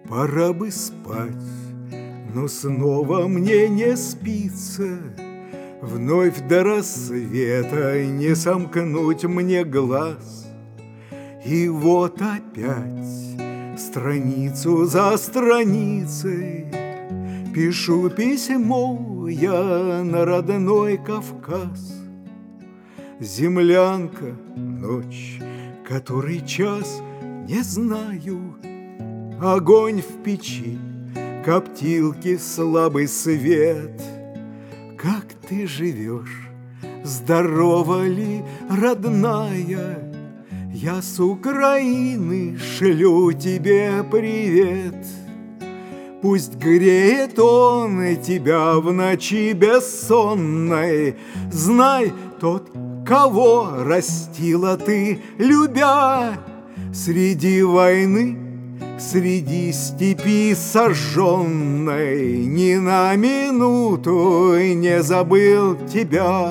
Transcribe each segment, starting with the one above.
Пора бы спать, но снова мне не спится. Вновь до рассвета не сомкнуть мне глаз. И вот опять страницу за страницей пишу письмо я на родной Кавказ. Землянка, ночь, который час, не знаю. Огонь в печи, коптилки, слабый свет. Как ты живешь? Здорова ли, родная? Я с Украины шлю тебе привет. Пусть греет он тебя в ночи бессонной. Знай, тот, кого растила ты, любя, среди войны, среди степи сожженной, ни на минуту не забыл тебя.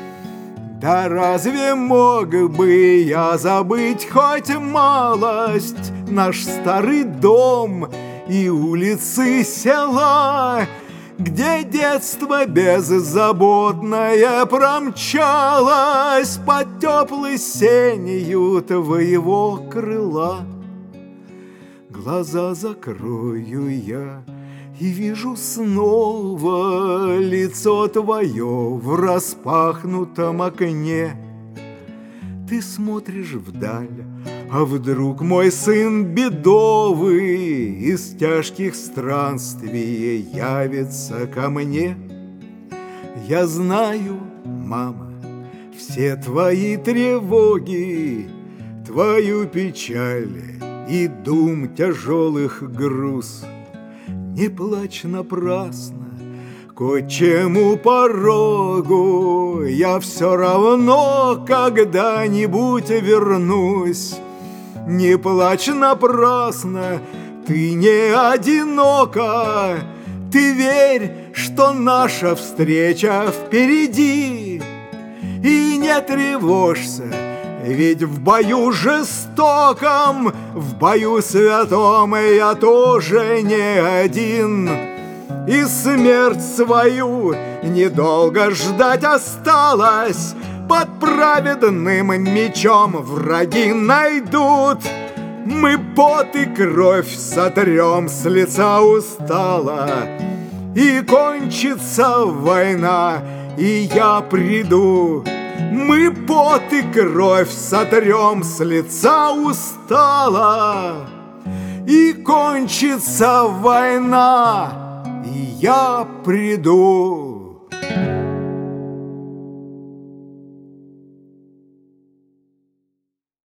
Да разве мог бы я забыть хоть малость наш старый дом и улицы села, где детство беззаботное промчалось под теплой сенью твоего крыла. Глаза закрою я и вижу снова лицо твое в распахнутом окне. Ты смотришь вдаль, а вдруг мой сын бедовый из тяжких странствий явится ко мне? Я знаю, мама, все твои тревоги, твою печаль и дум тяжелых груз. Не плачь напрасно, к отчему порогу я все равно когда-нибудь вернусь. Не плачь напрасно, ты не одинока, ты верь, что наша встреча впереди. И не тревожься, ведь в бою жестоком, в бою святом я тоже не один. И смерть свою недолго ждать осталось, под праведным мечом враги найдут. Мы пот и кровь сотрем с лица устала, и кончится война, и я приду. Мы пот и кровь сотрем с лица устала, и кончится война, и я приду.